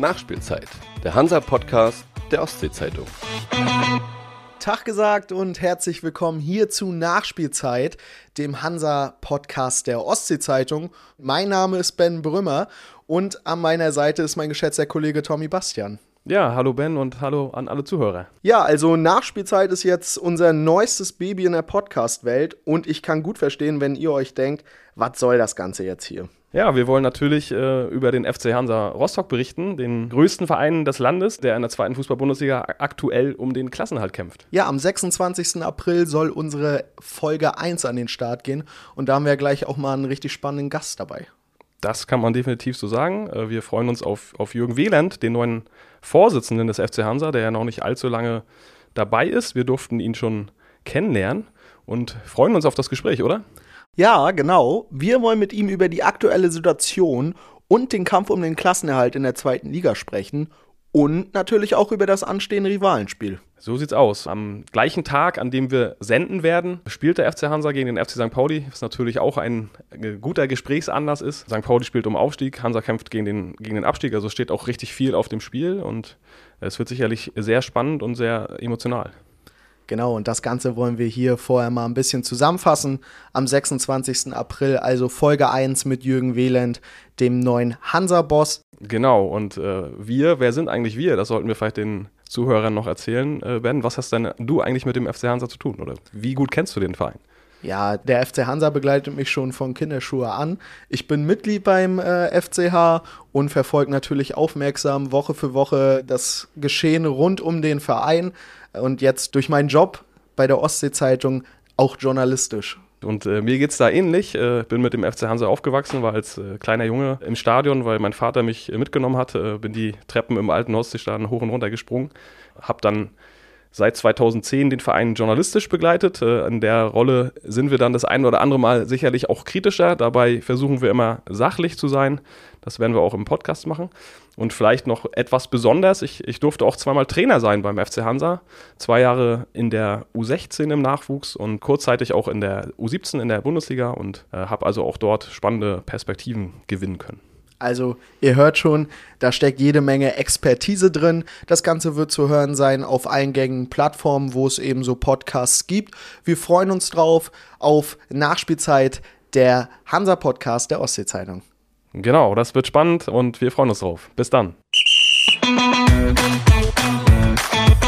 Nachspielzeit, der Hansa-Podcast der Ostsee-Zeitung. Tag gesagt und herzlich willkommen hier zu Nachspielzeit, dem Hansa-Podcast der Ostsee-Zeitung. Mein Name ist Ben Brümmer und an meiner Seite ist mein geschätzter Kollege Tommy Bastian. Ja, hallo Ben und hallo an alle Zuhörer. Ja, also Nachspielzeit ist jetzt unser neuestes Baby in der Podcast-Welt und ich kann gut verstehen, wenn ihr euch denkt, was soll das Ganze jetzt hier? Ja, wir wollen natürlich über den FC Hansa Rostock berichten, den größten Verein des Landes, der in der zweiten Fußball-Bundesliga aktuell um den Klassenerhalt kämpft. Ja, am 26. April soll unsere Folge 1 an den Start gehen und da haben wir gleich auch mal einen richtig spannenden Gast dabei. Das kann man definitiv so sagen. Wir freuen uns auf Jürgen Wieland, den neuen Vorsitzenden des FC Hansa, der ja noch nicht allzu lange dabei ist. Wir durften ihn schon kennenlernen und freuen uns auf das Gespräch, oder? Ja, genau. Wir wollen mit ihm über die aktuelle Situation und den Kampf um den Klassenerhalt in der zweiten Liga sprechen und natürlich auch über das anstehende Rivalenspiel. So sieht's aus. Am gleichen Tag, an dem wir senden werden, spielt der FC Hansa gegen den FC St. Pauli, was natürlich auch ein guter Gesprächsanlass ist. St. Pauli spielt um Aufstieg, Hansa kämpft gegen den Abstieg, also steht auch richtig viel auf dem Spiel und es wird sicherlich sehr spannend und sehr emotional. Genau, und das Ganze wollen wir hier vorher mal ein bisschen zusammenfassen. Am 26. April, also Folge 1 mit Jürgen Wieland, dem neuen Hansa-Boss. Genau, und wer sind eigentlich wir? Das sollten wir vielleicht den Zuhörern noch erzählen. Ben, was hast denn du eigentlich mit dem FC Hansa zu tun? Oder wie gut kennst du den Verein? Ja, der FC Hansa begleitet mich schon von Kinderschuhe an. Ich bin Mitglied beim FCH und verfolge natürlich aufmerksam Woche für Woche das Geschehen rund um den Verein. Und jetzt durch meinen Job bei der Ostsee-Zeitung auch journalistisch. Und mir geht's da ähnlich. Bin mit dem FC Hansa aufgewachsen, war als kleiner Junge im Stadion, weil mein Vater mich mitgenommen hat. Bin die Treppen im alten Ostseestadion hoch und runter gesprungen. Hab dann seit 2010 den Verein journalistisch begleitet. In der Rolle sind wir dann das ein oder andere Mal sicherlich auch kritischer. Dabei versuchen wir immer sachlich zu sein. Das werden wir auch im Podcast machen. Und vielleicht noch etwas besonders, ich durfte auch zweimal Trainer sein beim FC Hansa. 2 Jahre in der U16 im Nachwuchs und kurzzeitig auch in der U17 in der Bundesliga und habe also auch dort spannende Perspektiven gewinnen können. Also ihr hört schon, da steckt jede Menge Expertise drin. Das Ganze wird zu hören sein auf allen gängigen Plattformen, wo es eben so Podcasts gibt. Wir freuen uns drauf auf Nachspielzeit, der Hansa-Podcast der Ostsee-Zeitung. Genau, das wird spannend und wir freuen uns drauf. Bis dann.